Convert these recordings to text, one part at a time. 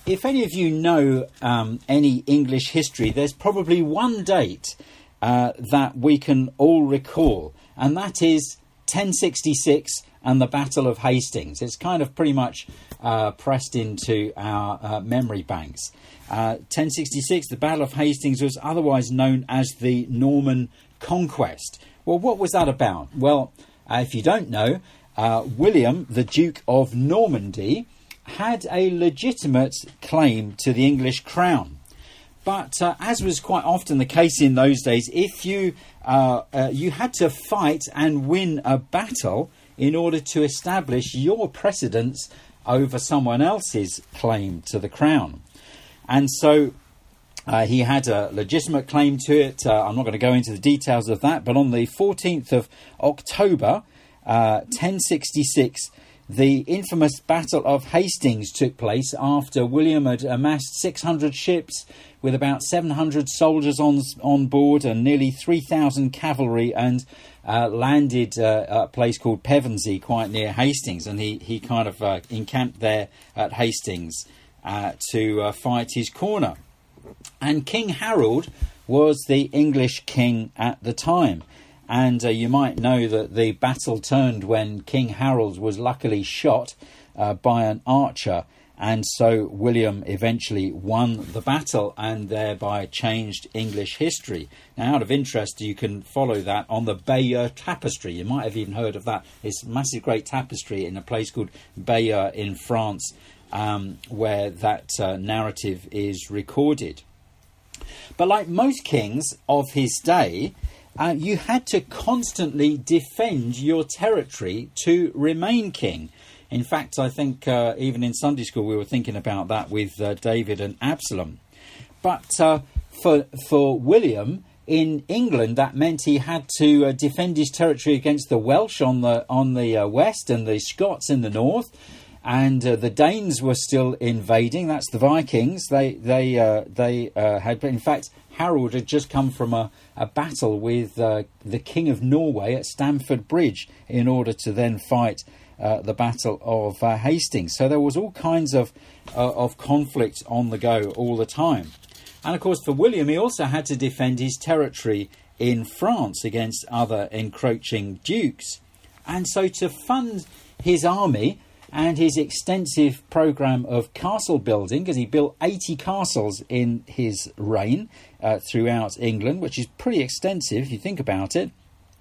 if any of you know any English history, there's probably one date that we can all recall, and that is 1066 and the Battle of Hastings. It's kind of pretty much pressed into our memory banks. 1066, the Battle of Hastings, was otherwise known as the Norman Conquest. Well, what was that about? Well, if you don't know, William, the Duke of Normandy, had a legitimate claim to the English crown. But as was quite often the case in those days, if you had to fight and win a battle in order to establish your precedence over someone else's claim to the crown. And so he had a legitimate claim to it. I'm not going to go into the details of that, but on the 14th of October, 1066, the infamous Battle of Hastings took place after William had amassed 600 ships with about 700 soldiers on board and nearly 3,000 cavalry, and landed at a place called Pevensey, quite near Hastings. And he kind of encamped there at Hastings to fight his corner. And King Harold was the English king at the time. And you might know that the battle turned when King Harold was luckily shot by an archer. And so William eventually won the battle and thereby changed English history. Now, out of interest, you can follow that on the Bayeux Tapestry. You might have even heard of that. It's a massive great tapestry in a place called Bayeux in France, where that narrative is recorded. But like most kings of his day, you had to constantly defend your territory to remain king. In fact, I think even in Sunday school we were thinking about that with David and Absalom. But for William in England, that meant he had to defend his territory against the Welsh on the west and the Scots in the north. And the Danes were still invading. That's the Vikings. They had, in fact, Harold had just come from a battle with the King of Norway at Stamford Bridge in order to then fight the Battle of Hastings. So there was all kinds of conflict on the go all the time. And of course, for William, he also had to defend his territory in France against other encroaching dukes. And so to fund his army and his extensive programme of castle building, because he built 80 castles in his reign throughout England, which is pretty extensive if you think about it.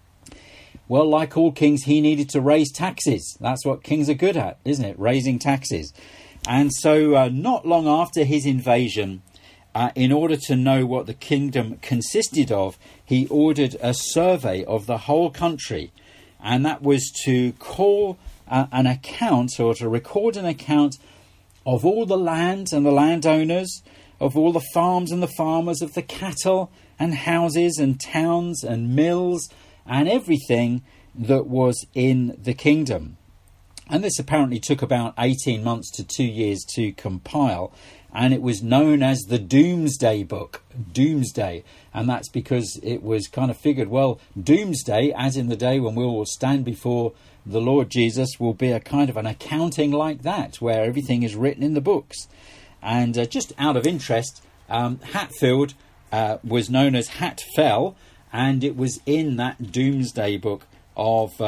Well, like all kings, he needed to raise taxes. That's what kings are good at, isn't it? Raising taxes. And so not long after his invasion, in order to know what the kingdom consisted of, he ordered a survey of the whole country. And that was to call an account, or to record an account of all the land and the landowners, of all the farms and the farmers, of the cattle and houses and towns and mills and everything that was in the kingdom. And this apparently took about 18 months to 2 years to compile. And it was known as the Doomsday Book, Doomsday. And that's because it was kind of figured, well, Doomsday, as in the day when we will stand before the Lord Jesus, will be a kind of an accounting like that, where everything is written in the books. And just out of interest, Hatfield was known as Hatfell, and it was in that Doomsday Book of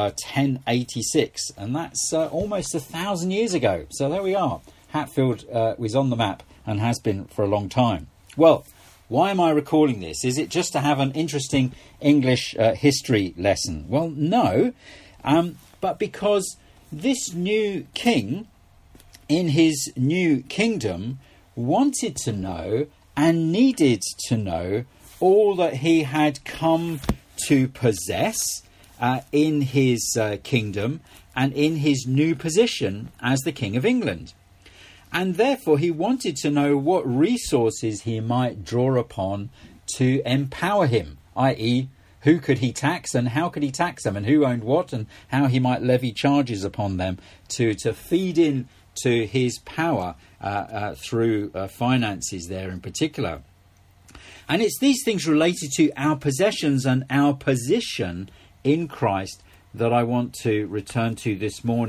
1086. And that's almost 1,000 years ago. So there we are. Hatfield was on the map and has been for a long time. Well, why am I recalling this? Is it just to have an interesting English history lesson? Well, no, but because this new king in his new kingdom wanted to know and needed to know all that he had come to possess in his kingdom and in his new position as the King of England. And therefore he wanted to know what resources he might draw upon to empower him, i.e. who could he tax and how could he tax them, and who owned what, and how he might levy charges upon them to feed in to his power through finances there in particular. And it's these things related to our possessions and our position in Christ that I want to return to this morning,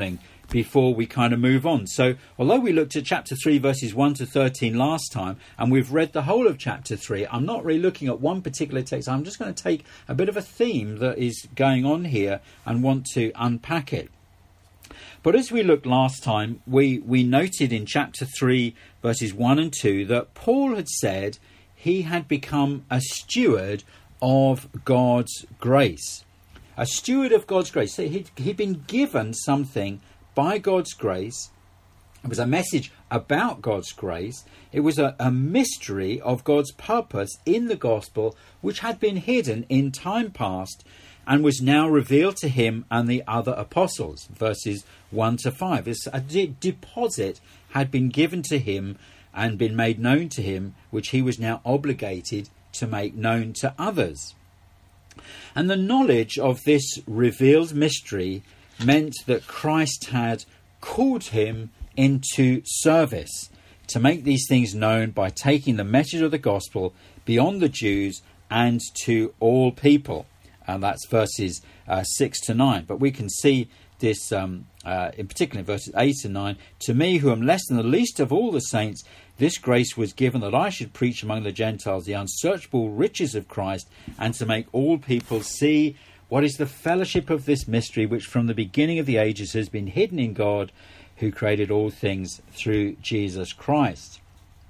before we kind of move on. So although we looked at chapter 3 verses 1 to 13 last time, and we've read the whole of chapter 3, I'm not really looking at one particular text. I'm just going to take a bit of a theme that is going on here and want to unpack it. But as we looked last time, we noted in chapter 3 verses 1 and 2 that Paul had said he had become a steward of God's grace. A steward of God's grace. So he'd been given something by God's grace. It was a message about God's grace. It was a mystery of God's purpose in the gospel, which had been hidden in time past and was now revealed to him and the other apostles. Verses 1 to 5. It's a deposit had been given to him and been made known to him, which he was now obligated to make known to others. And the knowledge of this revealed mystery meant that Christ had called him into service to make these things known by taking the message of the gospel beyond the Jews and to all people. And that's verses 6 to 9. But we can see this in particular in verses 8 and 9. To me, who am less than the least of all the saints, this grace was given that I should preach among the Gentiles the unsearchable riches of Christ, and to make all people see what is the fellowship of this mystery, which from the beginning of the ages has been hidden in God, who created all things through Jesus Christ.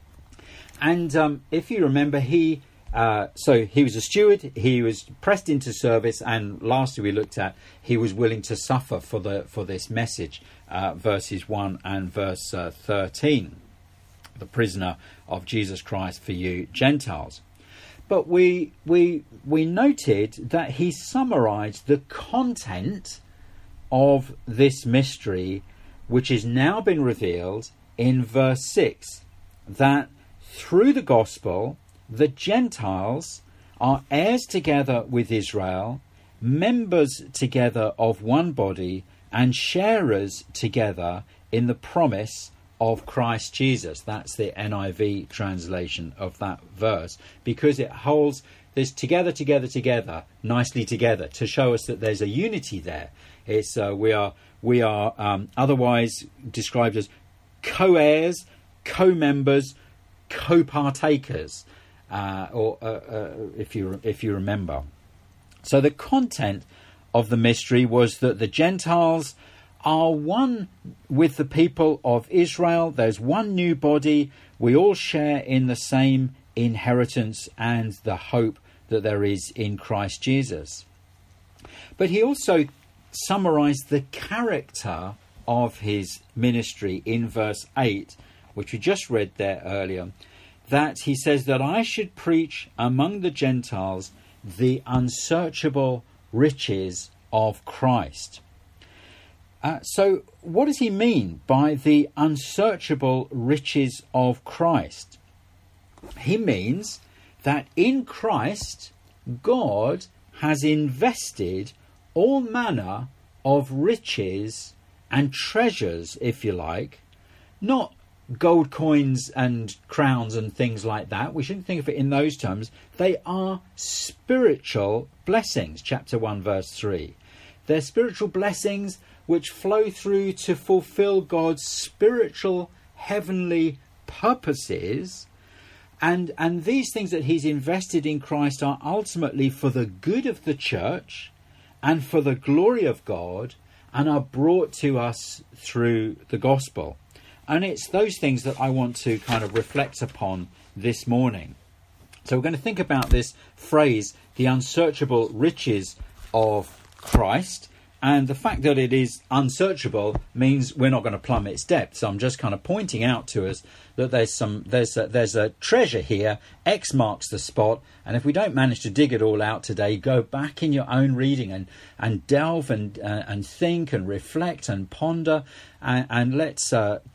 And if you remember, he was a steward, he was pressed into service, and lastly we looked at he was willing to suffer for this message, verses 1 and verse 13. The prisoner of Jesus Christ for you Gentiles. But we noted that he summarized the content of this mystery, which has now been revealed in verse 6, that through the gospel the Gentiles are heirs together with Israel, members together of one body, and sharers together in the promise of Christ Jesus. That's the NIV translation of that verse, because it holds this together, nicely together, to show us that there's a unity there. It's we are otherwise described as co-heirs, co-members, co-partakers, if you remember. So the content of the mystery was that the Gentiles are one with the people of Israel. There's one new body. We all share in the same inheritance and the hope that there is in Christ Jesus. But he also summarized the character of his ministry in verse 8, which we just read there earlier, that he says that I should preach among the Gentiles the unsearchable riches of Christ. So what does he mean by the unsearchable riches of Christ? He means that in Christ, God has invested all manner of riches and treasures, if you like, not gold coins and crowns and things like that. We shouldn't think of it in those terms. They are spiritual blessings, chapter 1, verse 3. They're spiritual blessings which flow through to fulfill God's spiritual heavenly purposes. And these things that he's invested in Christ are ultimately for the good of the church and for the glory of God, and are brought to us through the gospel. And it's those things that I want to kind of reflect upon this morning. So we're going to think about this phrase, the unsearchable riches of Christ. And the fact that it is unsearchable means we're not going to plumb its depth. So I'm just kind of pointing out to us that there's a treasure here. X marks the spot. And if we don't manage to dig it all out today, go back in your own reading and delve and think and reflect and ponder. And let's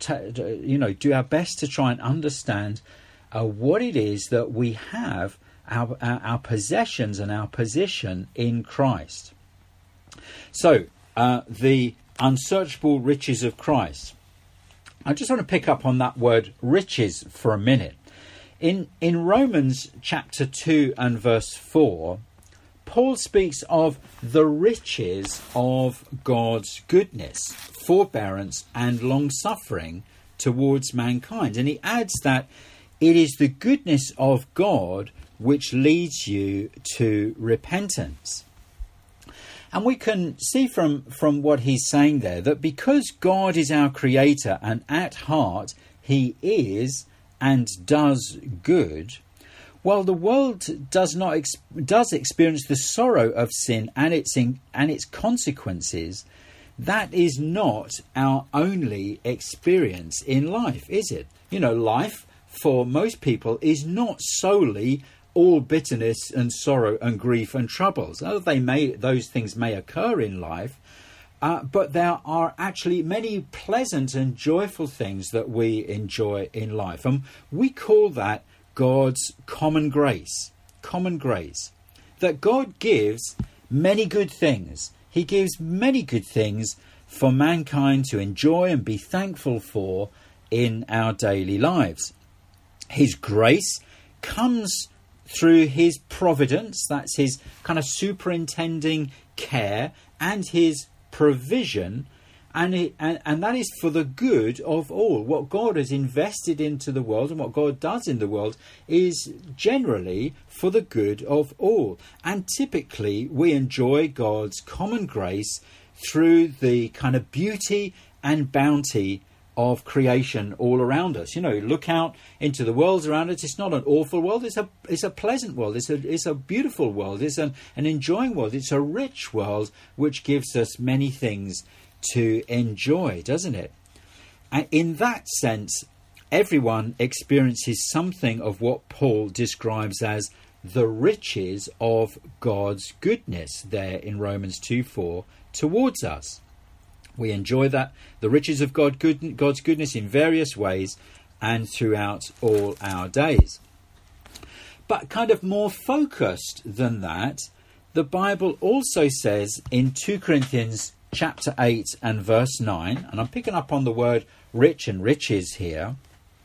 do our best to try and understand what it is that we have, our possessions and our position in Christ. So, the unsearchable riches of Christ. I just want to pick up on that word riches for a minute. In Romans chapter 2 and verse 4, Paul speaks of the riches of God's goodness, forbearance and long-suffering towards mankind. And he adds that it is the goodness of God which leads you to repentance. And we can see from what he's saying there that because God is our creator and at heart he is and does good, while the world does experience the sorrow of sin and its consequences, that is not our only experience in life, is it? You know, life for most people is not solely all bitterness and sorrow and grief and troubles. Those things may occur in life, but there are actually many pleasant and joyful things that we enjoy in life, and we call that God's common grace, that God gives many good things. He gives many good things for mankind to enjoy and be thankful for in our daily lives. His grace comes through his providence, that's his kind of superintending care, and his provision, and that is for the good of all. What God has invested into the world and what God does in the world is generally for the good of all. And typically we enjoy God's common grace through the kind of beauty and bounty of creation all around us. You know, look out into the world around us. It's not an awful world. It's a pleasant world. It's a beautiful world. It's an enjoying world. It's a rich world which gives us many things to enjoy, doesn't it? And in that sense, everyone experiences something of what Paul describes as the riches of God's goodness there in Romans 2:4 towards us. We enjoy that, the riches of God's goodness in various ways and throughout all our days. But kind of more focused than that, the Bible also says in 2 Corinthians chapter 8 and verse 9, and I'm picking up on the word rich and riches here.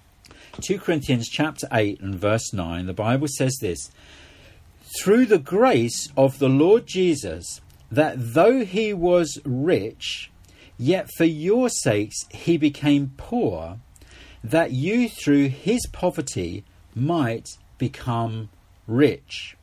2 Corinthians chapter 8 and verse 9, the Bible says this: "Through the grace of the Lord Jesus, that though he was rich, yet for your sakes he became poor, that you through his poverty might become rich."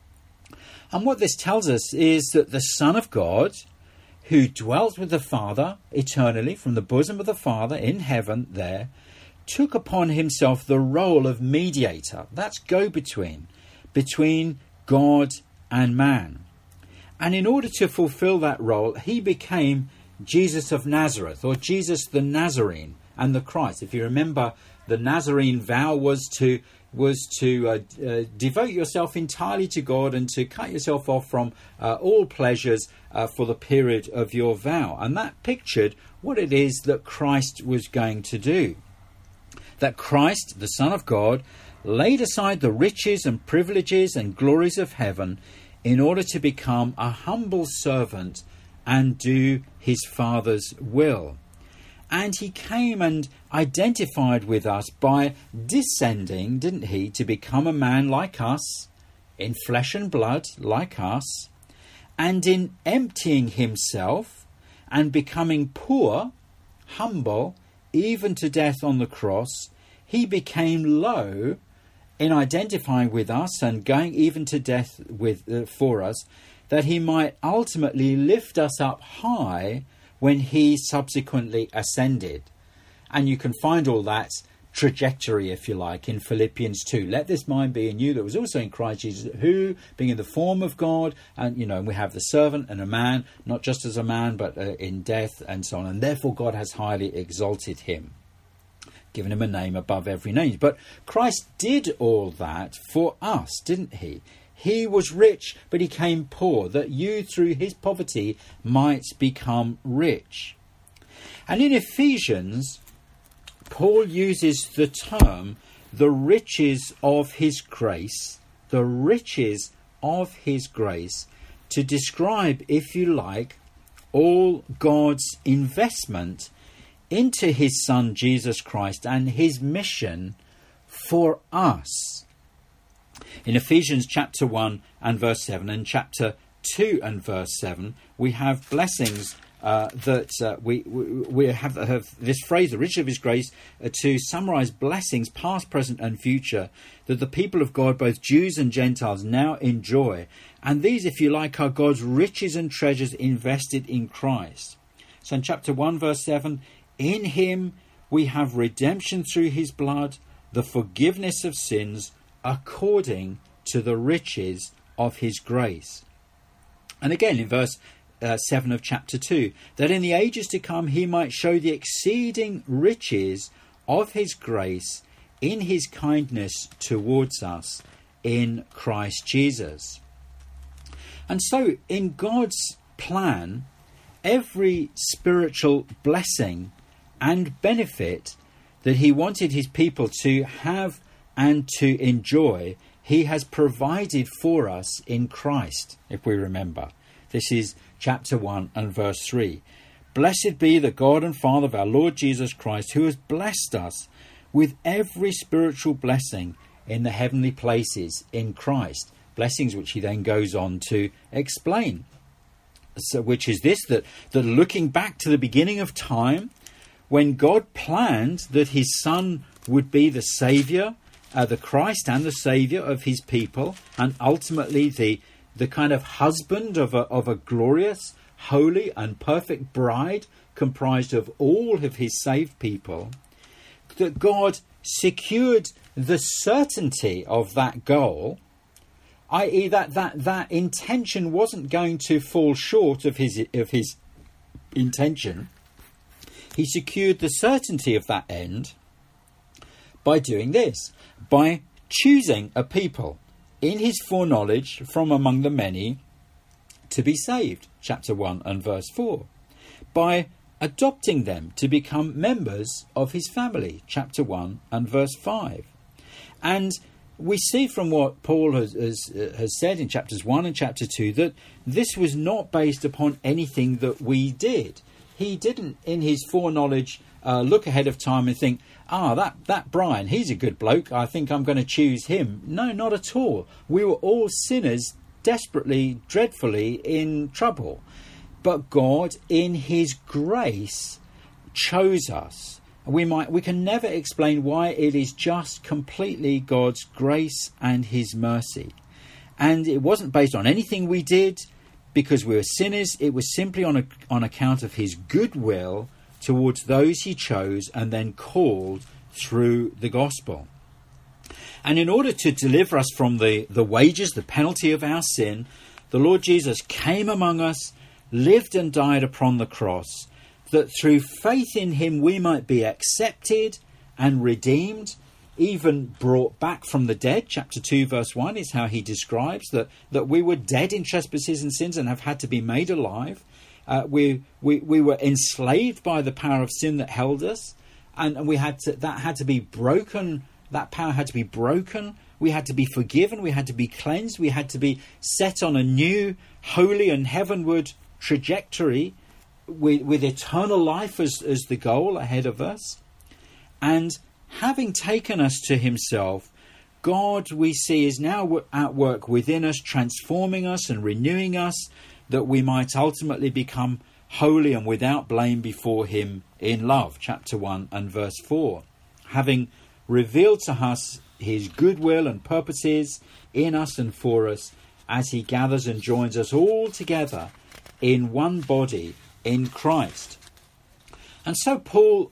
And what this tells us is that the Son of God, who dwelt with the Father eternally from the bosom of the Father in heaven there, took upon himself the role of mediator. That's go-between, between God and man. And in order to fulfill that role, he became Jesus of Nazareth, or Jesus the Nazarene and the Christ. If you remember, the Nazarene vow was to devote yourself entirely to God and to cut yourself off from all pleasures for the period of your vow. And that pictured what it is that Christ was going to do. That Christ, the Son of God, laid aside the riches and privileges and glories of heaven in order to become a humble servant and do his Father's will. And he came and identified with us by descending, didn't he, to become a man like us, in flesh and blood like us, and in emptying himself and becoming poor, humble, even to death on the cross, he became low in identifying with us and going even to death for us, that he might ultimately lift us up high when he subsequently ascended. And you can find all that trajectory, if you like, in Philippians 2. Let this mind be in you that was also in Christ Jesus, who, being in the form of God, and we have the servant and a man, not just as a man, but in death and so on. And therefore God has highly exalted him, given him a name above every name. But Christ did all that for us, didn't he? He was rich, but he came poor, that you through his poverty might become rich. And in Ephesians, Paul uses the term the riches of his grace, the riches of his grace, to describe, if you like, all God's investment into his Son Jesus Christ and his mission for us. In Ephesians chapter 1 and verse 7 and chapter 2 and verse 7, we have blessings we have this phrase, the riches of his grace, to summarize blessings past, present and future that the people of God, both Jews and Gentiles, now enjoy. And these, if you like, are God's riches and treasures invested in Christ. So in chapter 1 verse 7, in him we have redemption through his blood, the forgiveness of sins, according to the riches of his grace. And again in verse 7 of chapter 2, that in the ages to come he might show the exceeding riches of his grace in his kindness towards us in Christ Jesus. And so in God's plan, every spiritual blessing and benefit that he wanted his people to have and to enjoy, he has provided for us in Christ, if we remember. This is chapter 1 and verse 3. Blessed be the God and Father of our Lord Jesus Christ, who has blessed us with every spiritual blessing in the heavenly places in Christ. Blessings which he then goes on to explain. So, which is this, that looking back to the beginning of time, when God planned that his Son would be the Saviour, the Christ and the Saviour of his people, and ultimately the kind of husband of a glorious, holy and perfect bride comprised of all of his saved people, that God secured the certainty of that goal, i.e. that intention wasn't going to fall short of his intention. He secured the certainty of that end by doing this, by choosing a people in his foreknowledge from among the many to be saved, chapter 1 and verse 4, by adopting them to become members of his family, chapter 1 and verse 5. And we see from what Paul has said in chapters 1 and chapter 2 that this was not based upon anything that we did. He didn't, in his foreknowledge, look ahead of time and think, that Brian, he's a good bloke, I think I'm going to choose him. No, not at all. We were all sinners, desperately, dreadfully in trouble. But God, in his grace, chose us. We can never explain why. It is just completely God's grace and his mercy. And it wasn't based on anything we did because we were sinners. It was simply on account of his goodwill towards those he chose and then called through the gospel. And in order to deliver us from the wages, the penalty of our sin, the Lord Jesus came among us, lived and died upon the cross, that through faith in him we might be accepted and redeemed, even brought back from the dead. Chapter 2 verse 1 is how he describes that we were dead in trespasses and sins and have had to be made alive. We were enslaved by the power of sin that held us, and that had to be broken. That power had to be broken. We had to be forgiven. We had to be cleansed. We had to be set on a new, holy and heavenward trajectory with eternal life as the goal ahead of us. And having taken us to himself, God, we see, is now at work within us, transforming us and renewing us, that we might ultimately become holy and without blame before him in love. Chapter 1 and verse 4. Having revealed to us his goodwill and purposes in us and for us, as he gathers and joins us all together in one body in Christ. And so Paul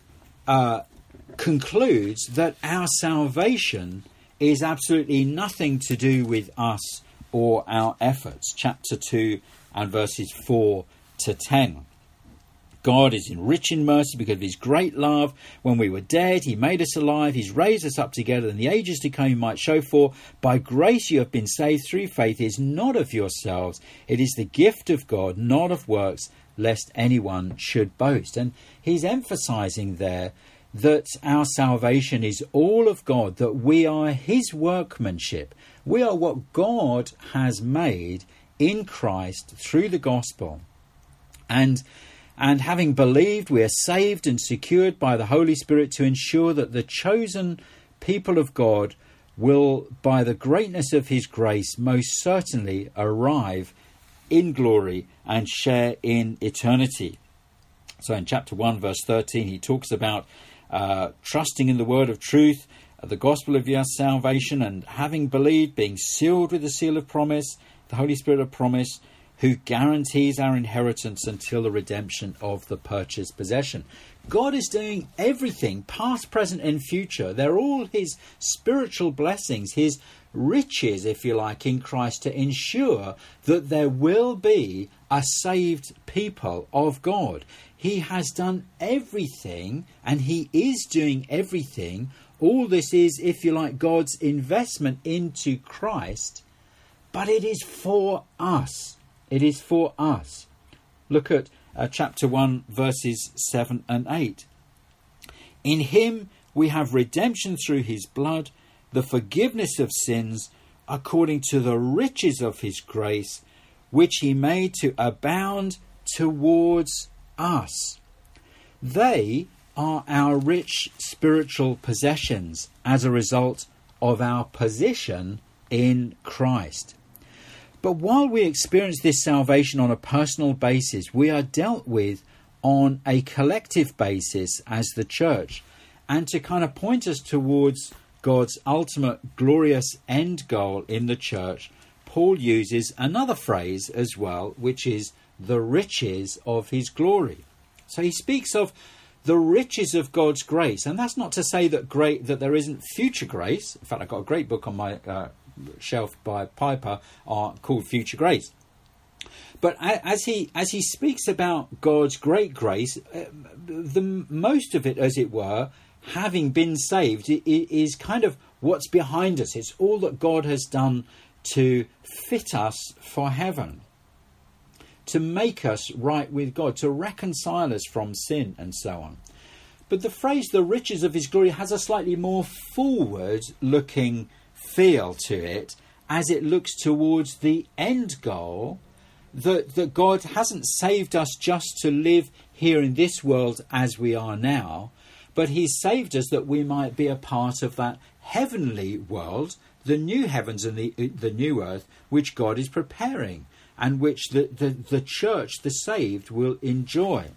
concludes that our salvation is absolutely nothing to do with us or our efforts. Chapter 2 and verses 4 to 10. God is rich in mercy because of his great love. When we were dead, he made us alive. He's raised us up together in the ages to come. He might show for by grace you have been saved through faith. It is not of yourselves. It is the gift of God, not of works, lest anyone should boast. And he's emphasizing there that our salvation is all of God, that we are his workmanship. We are what God has made in Christ through the gospel. And having believed, we are saved and secured by the Holy Spirit to ensure that the chosen people of God will, by the greatness of his grace, most certainly arrive in glory and share in eternity. So in chapter 1, verse 13, he talks about trusting in the word of truth, the gospel of your salvation, and having believed, being sealed with the seal of promise, the Holy Spirit of promise, who guarantees our inheritance until the redemption of the purchased possession. God is doing everything, past, present and future. They're all his spiritual blessings, his riches, if you like, in Christ, to ensure that there will be a saved people of God. He has done everything, and he is doing everything. All this is, if you like, God's investment into Christ, but it is for us. It is for us. Look at chapter 1, verses 7 and 8. In him we have redemption through his blood, the forgiveness of sins, according to the riches of his grace, which he made to abound towards us. They are our rich spiritual possessions as a result of our position in Christ. But while we experience this salvation on a personal basis, we are dealt with on a collective basis as the church. And to kind of point us towards God's ultimate glorious end goal in the church, Paul uses another phrase as well, which is the riches of his glory. So he speaks of the riches of God's grace. And that's not to say that there isn't future grace. In fact, I've got a great book on my shelf by Piper called Future Grace. But as he speaks about God's great grace, the most of it, as it were, having been saved, is kind of what's behind us. It's all that God has done to fit us for heaven, to make us right with God, to reconcile us from sin and so on. But the phrase the riches of his glory has a slightly more forward looking feel to it, as it looks towards the end goal, that God hasn't saved us just to live here in this world as we are now, but he's saved us that we might be a part of that heavenly world, the new heavens and the new earth, which God is preparing and which the church, the saved, will enjoy.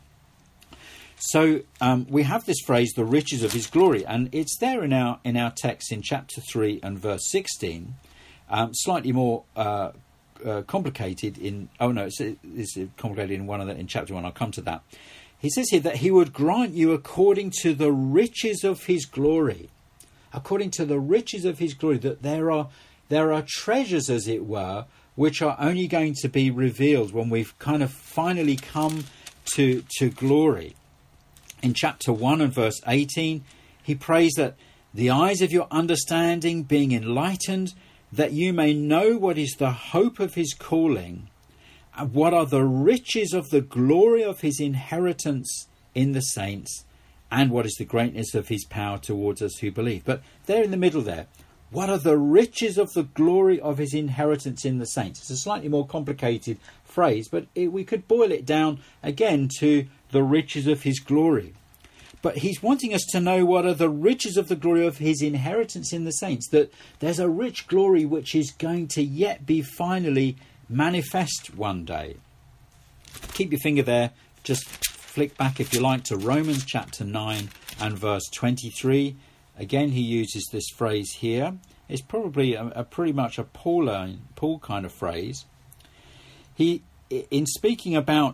So we have this phrase, the riches of his glory, and it's there in our text in chapter 3 and verse 16, slightly more complicated it's complicated in chapter 1. I'll come to that. He says here that he would grant you according to the riches of his glory, according to the riches of his glory, that there are treasures, as it were, which are only going to be revealed when we've kind of finally come to glory. In chapter 1 and verse 18, he prays that the eyes of your understanding being enlightened, that you may know what is the hope of his calling, and what are the riches of the glory of his inheritance in the saints, and what is the greatness of his power towards us who believe. But there in the middle there, what are the riches of the glory of his inheritance in the saints? It's a slightly more complicated phrase, but we could boil it down again to the riches of his glory. But he's wanting us to know what are the riches of the glory of his inheritance in the saints, that there's a rich glory which is going to yet be finally manifest one day. Keep your finger there, just flick back if you like to Romans chapter 9 and verse 23. Again, he uses this phrase here. It's probably a pretty much a Paul kind of phrase. In speaking about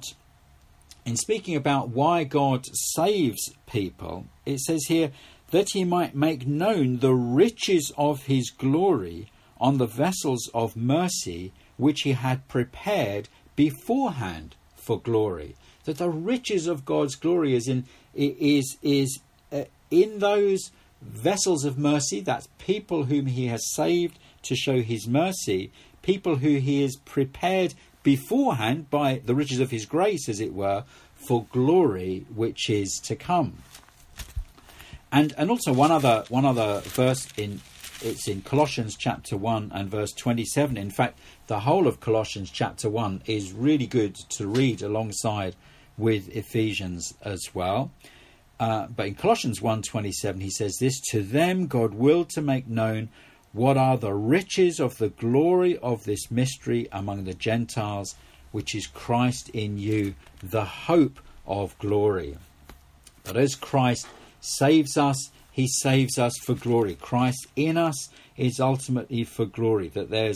why God saves people, it says here that he might make known the riches of his glory on the vessels of mercy which he had prepared beforehand for glory. That the riches of God's glory is in those vessels of mercy. That's people whom he has saved to show his mercy, people who he has prepared beforehand by the riches of his grace, as it were, for glory which is to come. And also one other verse it's in Colossians chapter 1 and verse 27. In fact, the whole of Colossians chapter 1 is really good to read alongside with Ephesians as well. But in Colossians 1:27 he says this: to them God willed to make known what are the riches of the glory of this mystery among the Gentiles, which is Christ in you, the hope of glory. But as Christ saves us, he saves us for glory. Christ in us is ultimately for glory.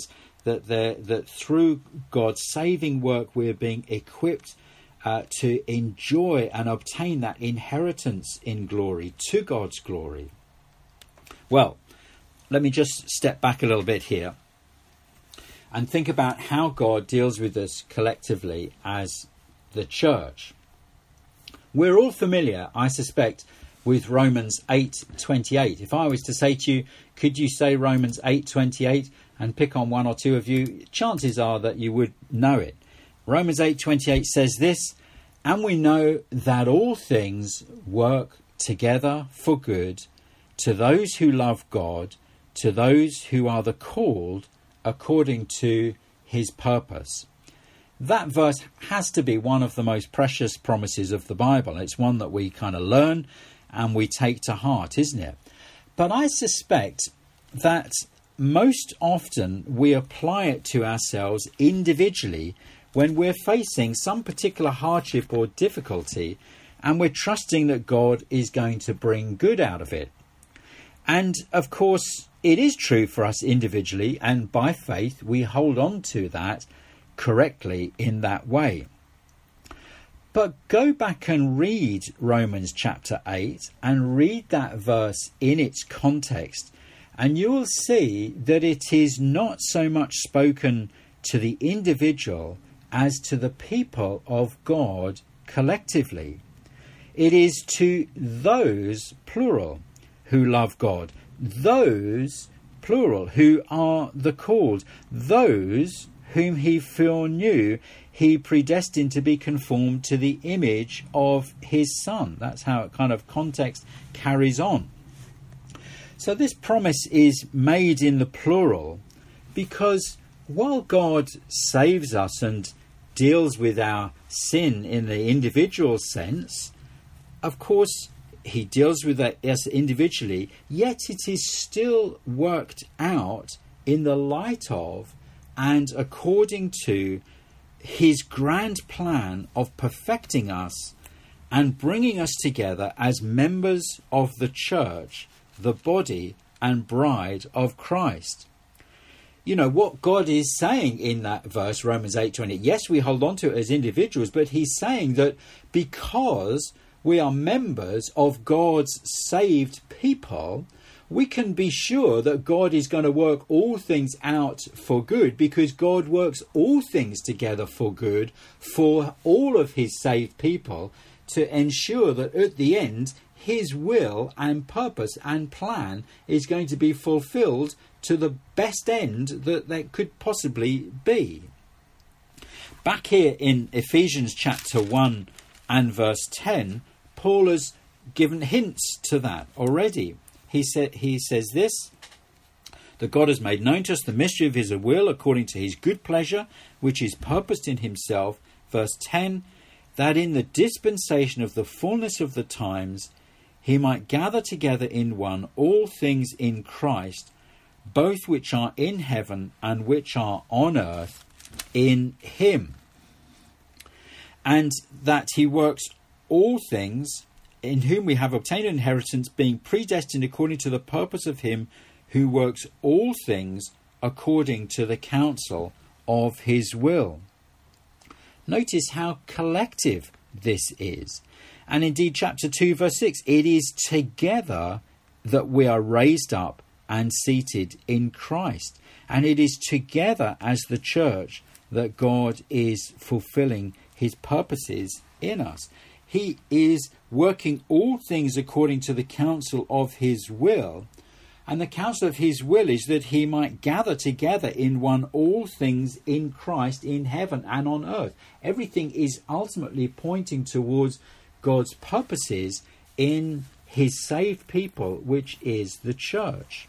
That through God's saving work we're being equipped to enjoy and obtain that inheritance in glory, to God's glory. Well, let me just step back a little bit here and think about how God deals with us collectively as the church. We're all familiar, I suspect, with Romans 8:28. If I was to say to you, could you say Romans 8:28 and pick on one or two of you, chances are that you would know it. Romans 8:28 says this, and we know that all things work together for good to those who love God, to those who are the called according to his purpose. That verse has to be one of the most precious promises of the Bible. It's one that we kind of learn and we take to heart, isn't it? But I suspect that most often we apply it to ourselves individually when we're facing some particular hardship or difficulty and we're trusting that God is going to bring good out of it. And of course, it is true for us individually, and by faith we hold on to that correctly in that way. But go back and read Romans chapter 8 and read that verse in its context, and you will see that it is not so much spoken to the individual as to the people of God collectively. It is to those, plural, who love God, those, plural, who are the called, those whom he foreknew, he predestined to be conformed to the image of his Son. That's how it kind of context carries on. So this promise is made in the plural because while God saves us and deals with our sin in the individual sense, of course, he deals with us individually, yet it is still worked out in the light of and according to his grand plan of perfecting us and bringing us together as members of the church, the body and bride of Christ. You know, what God is saying in that verse, Romans 8:20, yes, we hold on to it as individuals, but he's saying that because we are members of God's saved people, we can be sure that God is going to work all things out for good, because God works all things together for good for all of his saved people to ensure that at the end his will and purpose and plan is going to be fulfilled to the best end that there could possibly be. Back here in Ephesians chapter 1 and verse 10, Paul has given hints to that already. He says this, that God has made known to us the mystery of his will according to his good pleasure, which is purposed in himself. Verse 10, that in the dispensation of the fullness of the times, he might gather together in one all things in Christ, both which are in heaven and which are on earth in him. And that he works all things, in whom we have obtained an inheritance, being predestined according to the purpose of him who works all things according to the counsel of his will. Notice how collective this is. And indeed, chapter 2, verse 6, it is together that we are raised up and seated in Christ. And it is together as the church that God is fulfilling his purposes in us. He is working all things according to the counsel of his will. And the counsel of his will is that he might gather together in one all things in Christ in heaven and on earth. Everything is ultimately pointing towards God's purposes in his saved people, which is the church.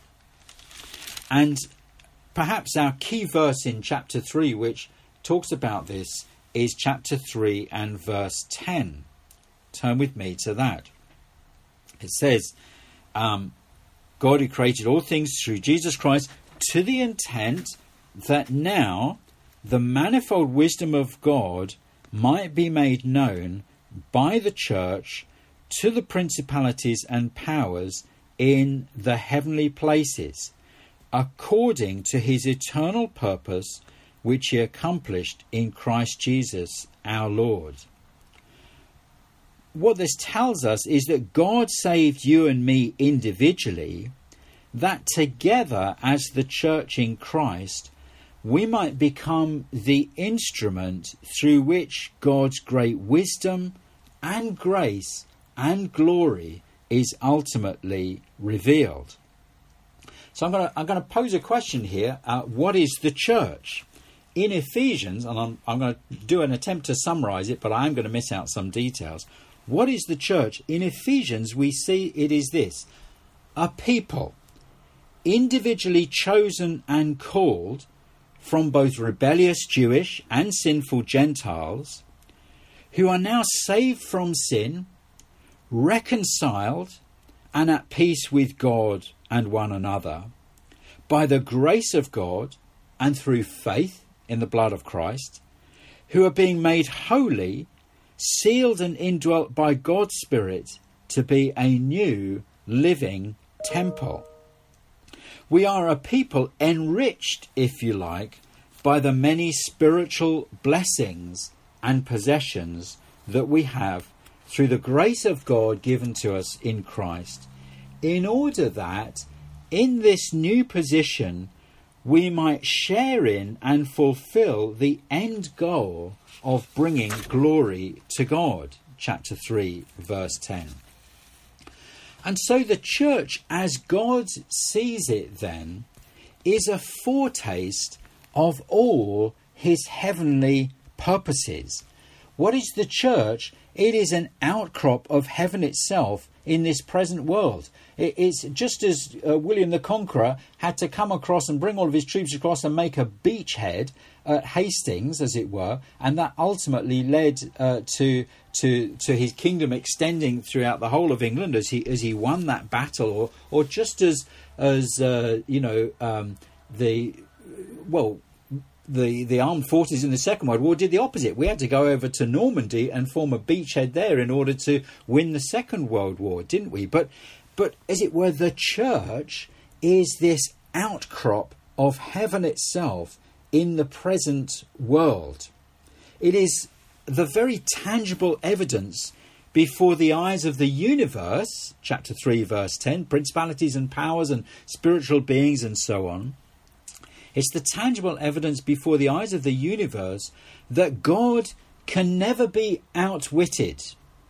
And perhaps our key verse in chapter 3, which talks about this, is chapter 3 and verse 10. Turn with me to that. It says, God who created all things through Jesus Christ, to the intent that now the manifold wisdom of God might be made known by the church to the principalities and powers in the heavenly places, according to his eternal purpose, which he accomplished in Christ Jesus our Lord. What this tells us is that God saved you and me individually, that together as the church in Christ, we might become the instrument through which God's great wisdom and grace and glory is ultimately revealed. So I'm going to pose a question here. What is the church? In Ephesians, and I'm going to do an attempt to summarize it, but I'm going to miss out some details. What is the church? In Ephesians, we see it is this: a people individually chosen and called from both rebellious Jewish and sinful Gentiles, who are now saved from sin, reconciled and at peace with God and one another, by the grace of God and through faith in the blood of Christ, who are being made holy, sealed and indwelt by God's Spirit to be a new living temple. We are a people enriched, if you like, by the many spiritual blessings and possessions that we have through the grace of God given to us in Christ, in order that in this new position we might share in and fulfill the end goal of bringing glory to God. Chapter 3, verse 10. And so the church, as God sees it then, is a foretaste of all his heavenly purposes. What is the church? It is an outcrop of heaven itself in this present world. It's just as William the Conqueror had to come across and bring all of his troops across and make a beachhead at Hastings, as it were, and that ultimately led to his kingdom extending throughout the whole of England as he won that battle, or just as the armed forces in the Second World War did the opposite. We had to go over to Normandy and form a beachhead there in order to win the Second World War, didn't we? But as it were, the church is this outcrop of heaven itself in the present world. It is the very tangible evidence before the eyes of the universe, chapter 3, verse 10, principalities and powers and spiritual beings and so on. It's the tangible evidence before the eyes of the universe that God can never be outwitted,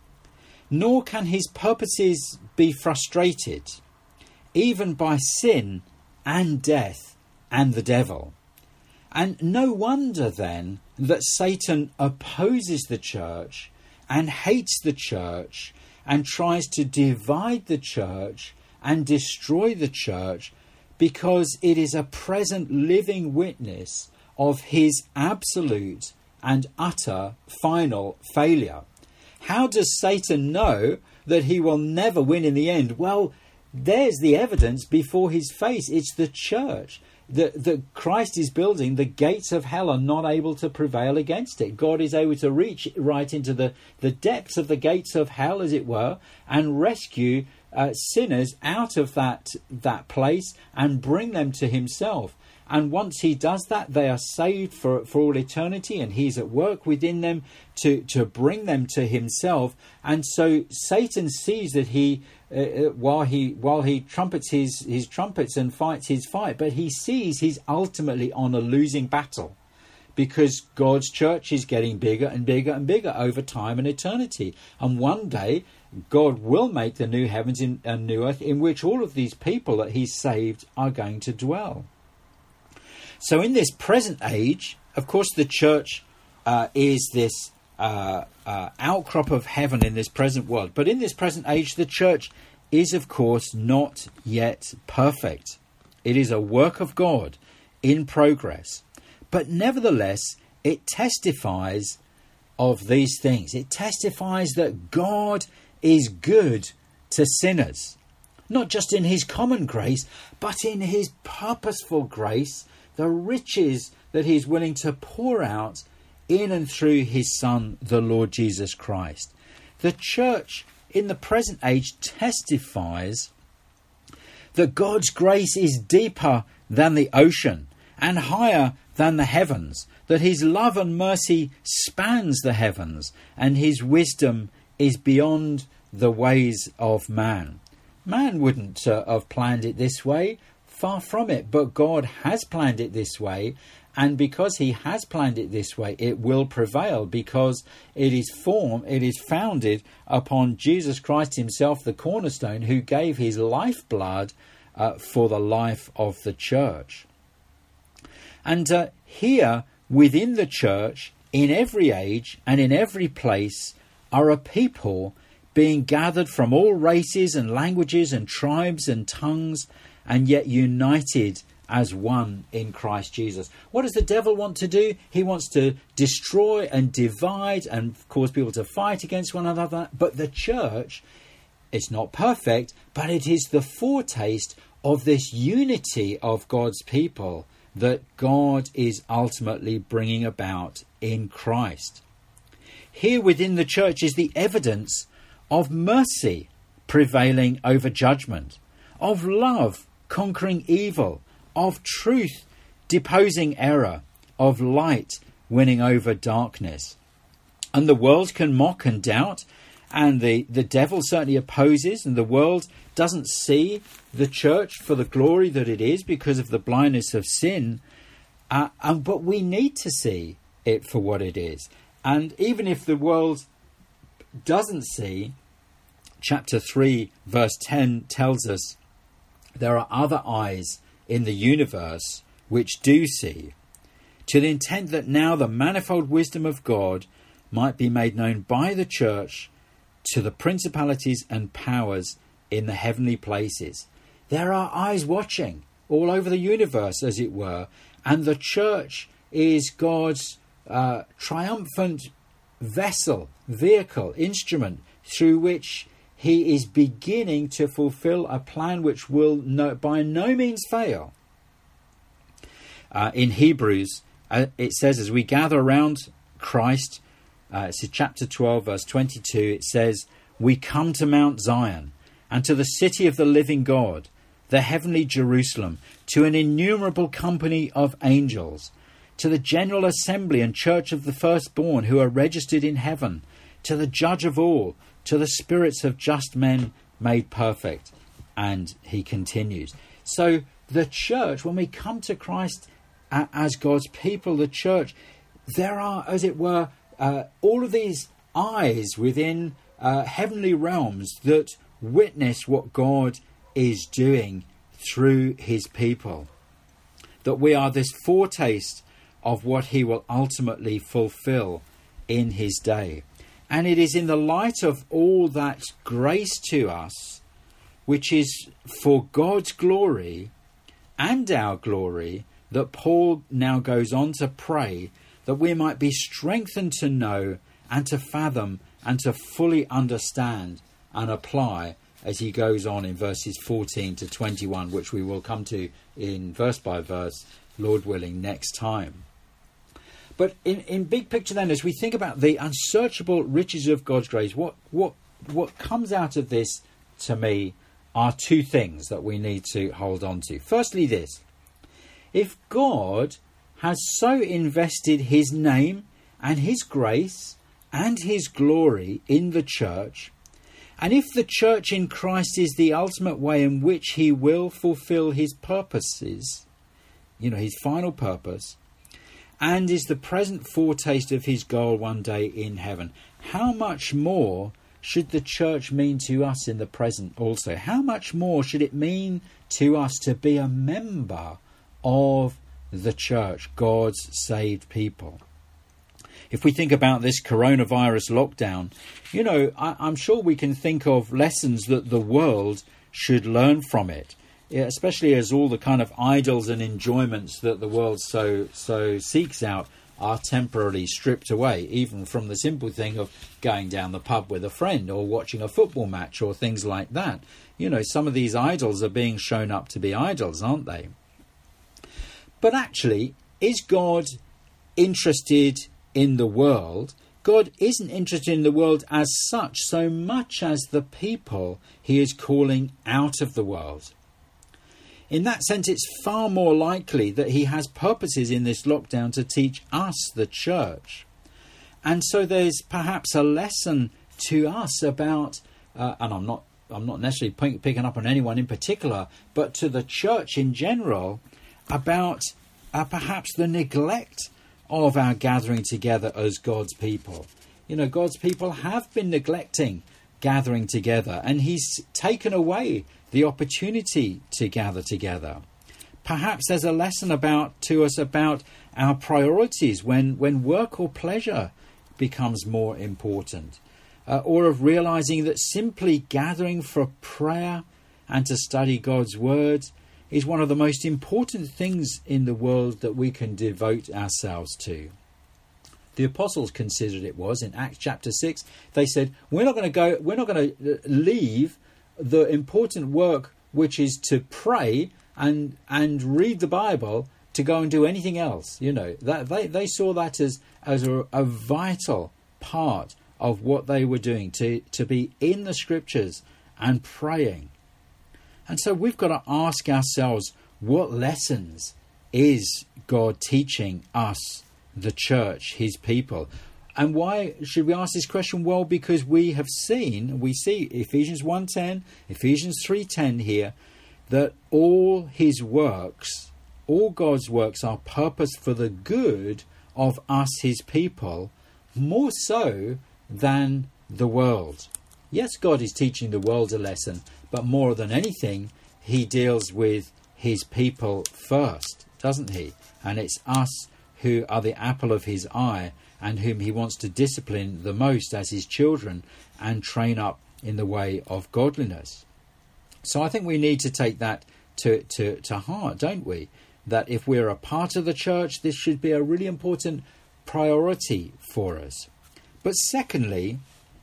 nor can his purposes be frustrated, even by sin and death and the devil. And no wonder then that Satan opposes the church and hates the church and tries to divide the church and destroy the church, because it is a present living witness of his absolute and utter final failure. How does Satan know that he will never win in the end? Well, there's the evidence before his face. It's the church that Christ is building. The gates of hell are not able to prevail against it. God is able to reach right into the depths of the gates of hell, as it were, and rescue sinners out of that place and bring them to himself. And once he does that, they are saved for all eternity, and he's at work within them to bring them to himself. And so Satan sees that he while he trumpets his trumpets and fights his fight, but he sees he's ultimately on a losing battle, because God's church is getting bigger and bigger and bigger over time and eternity. And one day God will make the new heavens and new earth in which all of these people that he's saved are going to dwell. So in this present age, of course, the church is this outcrop of heaven in this present world. But in this present age, the church is, of course, not yet perfect. It is a work of God in progress. But nevertheless, it testifies of these things. It testifies that God is good to sinners. not just in his common grace, but in his purposeful grace, the riches that he's willing to pour out in and through his Son, the Lord Jesus Christ. The church in the present age testifies that God's grace is deeper than the ocean and higher than the heavens, that his love and mercy spans the heavens, and his wisdom is beyond the ways of man. Man wouldn't have planned it this way, far from it, but God has planned it this way, and because he has planned it this way, it will prevail, because it is founded upon Jesus Christ himself, the cornerstone, who gave his lifeblood for the life of the church. And here within the church, in every age and in every place, are a people being gathered from all races and languages and tribes and tongues, and yet united as one in Christ Jesus. What does the devil want to do? He wants to destroy and divide and cause people to fight against one another. But the church, it's not perfect, but it is the foretaste of this unity of God's people that God is ultimately bringing about in Christ. Here within the church is the evidence of mercy prevailing over judgment, of love conquering evil, of truth deposing error, of light winning over darkness. And the world can mock and doubt, and the devil certainly opposes, and the world doesn't see the church for the glory that it is because of the blindness of sin. But we need to see it for what it is. And even if the world doesn't see, chapter 3, verse 10 tells us there are other eyes in the universe which do see, to the intent that now the manifold wisdom of God might be made known by the church to the principalities and powers in the heavenly places. There are eyes watching all over the universe, as it were, and the church is God's triumphant vehicle, instrument, through which he is beginning to fulfill a plan which will by no means fail. In Hebrews, it says, as we gather around Christ, it's chapter 12, verse 22, it says, we come to Mount Zion and to the city of the living God, the heavenly Jerusalem, to an innumerable company of angels, to the general assembly and church of the firstborn who are registered in heaven, to the judge of all, to the spirits of just men made perfect. And he continues. So the church, when we come to Christ as God's people, the church, there are, as it were, all of these eyes within heavenly realms that witness what God is doing through his people. That we are this foretaste of what he will ultimately fulfill in his day. And it is in the light of all that grace to us, which is for God's glory and our glory, that Paul now goes on to pray that we might be strengthened to know and to fathom and to fully understand and apply, as he goes on in verses 14 to 21, which we will come to in verse by verse, Lord willing, next time. But in big picture then, as we think about the unsearchable riches of God's grace, what comes out of this to me are two things that we need to hold on to. Firstly, this: if God has so invested his name and his grace and his glory in the church, and if the church in Christ is the ultimate way in which he will fulfill his purposes, his final purpose, and is the present foretaste of his goal one day in heaven, how much more should the church mean to us in the present also? How much more should it mean to us to be a member of the church, God's saved people? If we think about this coronavirus lockdown, I'm sure we can think of lessons that the world should learn from it, especially as all the kind of idols and enjoyments that the world so seeks out are temporarily stripped away, even from the simple thing of going down the pub with a friend or watching a football match or things like that. Some of these idols are being shown up to be idols, aren't they? But actually, is God interested in the world? God isn't interested in the world as such, so much as the people he is calling out of the world. In that sense, it's far more likely that he has purposes in this lockdown to teach us, the church. And so there's perhaps a lesson to us about, and I'm not necessarily picking up on anyone in particular, but to the church in general, about perhaps the neglect of our gathering together as God's people. God's people have been neglecting gathering together, and he's taken away the opportunity to gather together. Perhaps there's a lesson to us about our priorities when work or pleasure becomes more important, or of realizing that simply gathering for prayer and to study God's word is one of the most important things in the world that we can devote ourselves to. The apostles considered it was in Acts chapter 6. They said, we're not going to leave the important work, which is to pray and read the Bible, to go and do anything else. That they saw that as a vital part of what they were doing, to be in the scriptures and praying. And so we've got to ask ourselves, what lessons is God teaching us, the church, his people? And why should we ask this question? Well, because we see Ephesians 1:10, Ephesians 3:10 here, that all his works, all God's works, are purposed for the good of us, his people, more so than the world. Yes, God is teaching the world a lesson, but more than anything, he deals with his people first, doesn't he? And it's us who are the apple of his eye, and whom he wants to discipline the most as his children and train up in the way of godliness. So I think we need to take that to heart, don't we? That if we're a part of the church, this should be a really important priority for us. But secondly,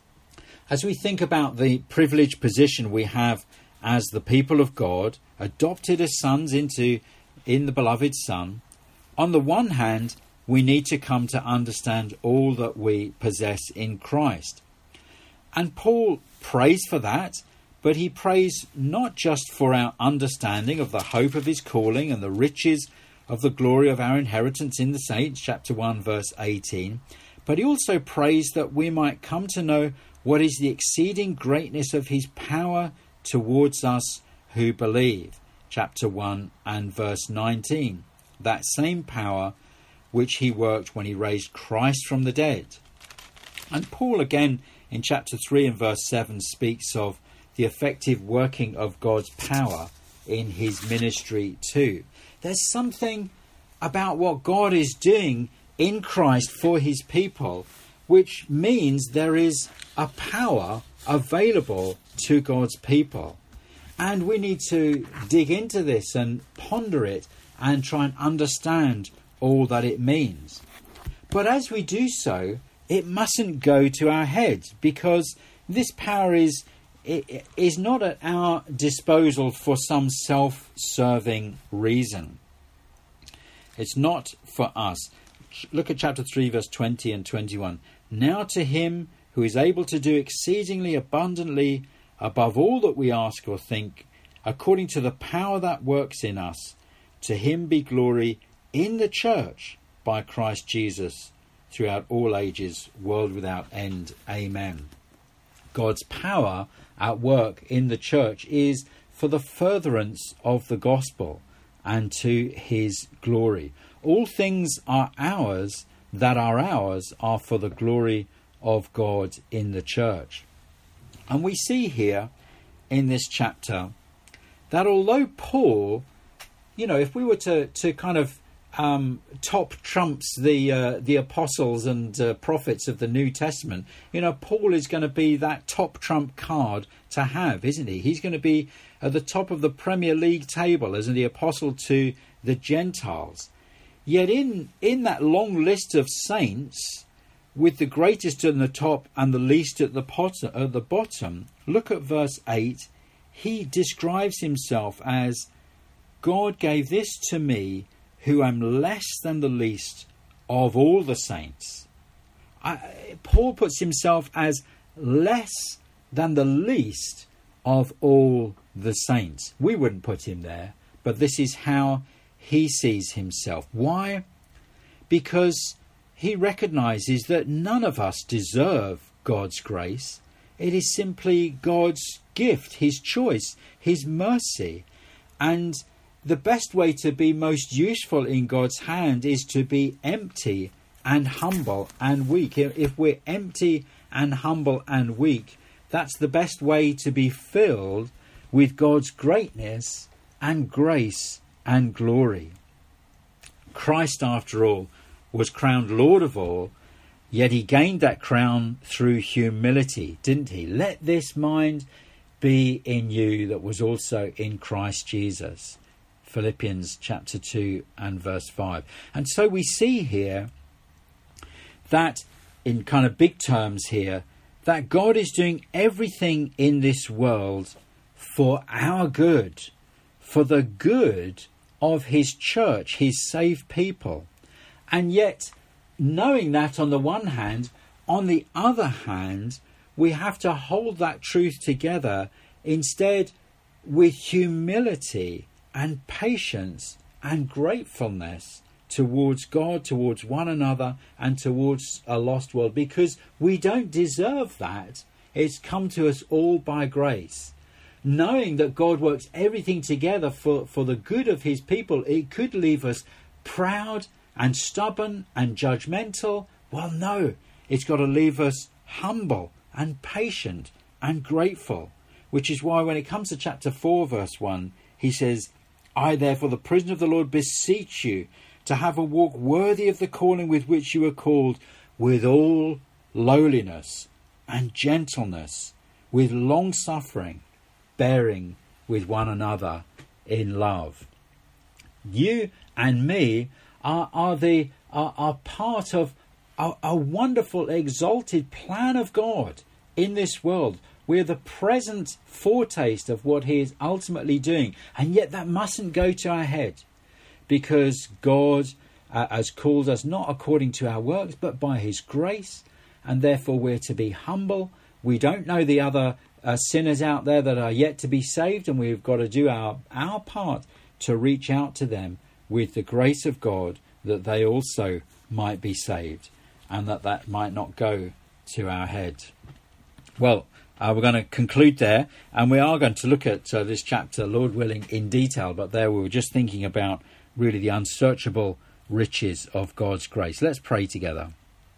as we think about the privileged position we have as the people of God, adopted as sons in the beloved Son, on the one hand, we need to come to understand all that we possess in Christ. And Paul prays for that, but he prays not just for our understanding of the hope of his calling and the riches of the glory of our inheritance in the saints, chapter 1, verse 18, but he also prays that we might come to know what is the exceeding greatness of his power towards us who believe, chapter 1 and verse 19. That same power which he worked when he raised Christ from the dead. And Paul again in chapter 3 and verse 7 speaks of the effective working of God's power in his ministry too. There's something about what God is doing in Christ for his people, which means there is a power available to God's people. And we need to dig into this and ponder it and try and understand all that it means. But as we do so, it mustn't go to our heads, because this power is not at our disposal for some self-serving reason. It's not for us. Look at chapter 3, verse 20 and 21. Now to him who is able to do exceedingly abundantly above all that we ask or think, according to the power that works in us, to him be glory in the church by Christ Jesus throughout all ages, world without end. Amen. God's power at work in the church is for the furtherance of the gospel and to his glory. All things are ours that are ours are for the glory of God in the church. And we see here in this chapter that although Paul, if we were to kind of top trumps the apostles and prophets of the New Testament, Paul is going to be that top trump card to have, isn't he? He's going to be at the top of the Premier League table as the apostle to the Gentiles. Yet in that long list of saints, with the greatest at the top and the least at the bottom, look at verse 8. He describes himself as, God gave this to me, who am less than the least of all the saints. Paul puts himself as less than the least of all the saints. We wouldn't put him there, but this is how he sees himself. Why? Because he recognizes that none of us deserve God's grace. It is simply God's gift, his choice, his mercy. And the best way to be most useful in God's hand is to be empty and humble and weak. If we're empty and humble and weak, that's the best way to be filled with God's greatness and grace and glory. Christ, after all, was crowned Lord of all, yet he gained that crown through humility, didn't he? Let this mind be in you that was also in Christ Jesus. Philippians chapter 2 and verse 5. And so we see here that, in kind of big terms here, that God is doing everything in this world for our good, for the good of his church, his saved people. And yet, knowing that on the one hand, on the other hand, we have to hold that truth together instead with humility and patience and gratefulness towards God, towards one another, and towards a lost world, because we don't deserve that. It's come to us all by grace. Knowing that God works everything together for the good of his people, it could leave us proud and stubborn and judgmental. Well, no, it's got to leave us humble and patient and grateful, which is why when it comes to chapter 4, verse 1, he says, I, therefore, the prisoner of the Lord, beseech you to have a walk worthy of the calling with which you are called, with all lowliness and gentleness, with long suffering, bearing with one another in love. You and me are part of a wonderful, exalted plan of God in this world. We're the present foretaste of what he is ultimately doing. And yet that mustn't go to our head, because God has called us not according to our works, but by his grace. And therefore we're to be humble. We don't know the other sinners out there that are yet to be saved, and we've got to do our part to reach out to them with the grace of God, that they also might be saved, and that might not go to our head. Well, we're going to conclude there, and we are going to look at this chapter, Lord willing, in detail, but there we were just thinking about really the unsearchable riches of God's grace. Let's pray together.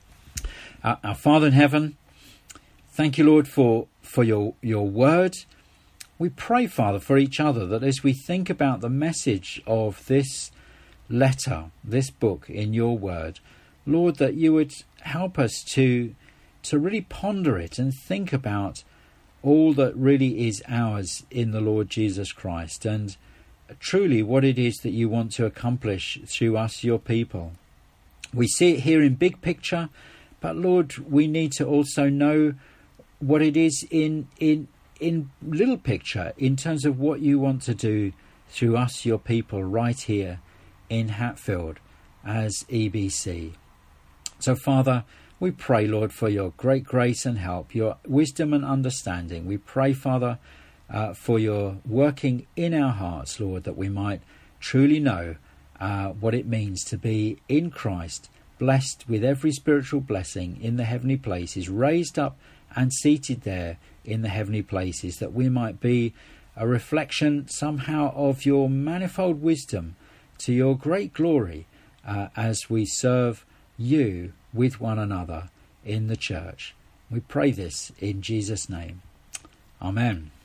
Our Father in heaven, thank you, Lord, for your word. We pray, Father, for each other, that as we think about the message of this letter, this book in your word, Lord, that you would help us to really ponder it and think about all that really is ours in the Lord Jesus Christ, and truly what it is that you want to accomplish through us, your people. We see it here in big picture, but Lord, we need to also know what it is in little picture, in terms of what you want to do through us, your people, right here in Hatfield as EBC. So, Father, we pray, Lord, for your great grace and help, your wisdom and understanding. We pray, Father, for your working in our hearts, Lord, that we might truly know what it means to be in Christ, blessed with every spiritual blessing in the heavenly places, raised up and seated there in the heavenly places, that we might be a reflection somehow of your manifold wisdom to your great glory as we serve you with one another in the church. We pray this in Jesus' name. Amen.